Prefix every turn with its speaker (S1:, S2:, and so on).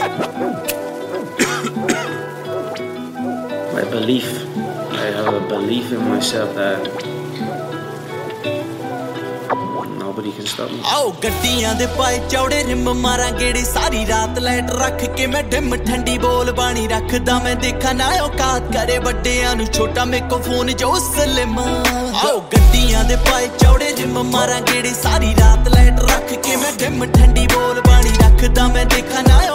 S1: My belief. I have a belief in myself that nobody can stop me.
S2: आओ गड्डियां दे पाए चौड़े rim मारा गेड़ी सारी रात लाइट रख के मैं डिम ठंडी बोल बाणी रखदा मैं देखा ना औकात करे बड्डियां नु छोटा मेरे को फोन जो सलेम आओ गड्डियां दे पाए चौड़े रिम मारा गेड़ी सारी रात लाइट रख के मैं डिम ठंडी बोल बाणी रखदा मैं देखा ना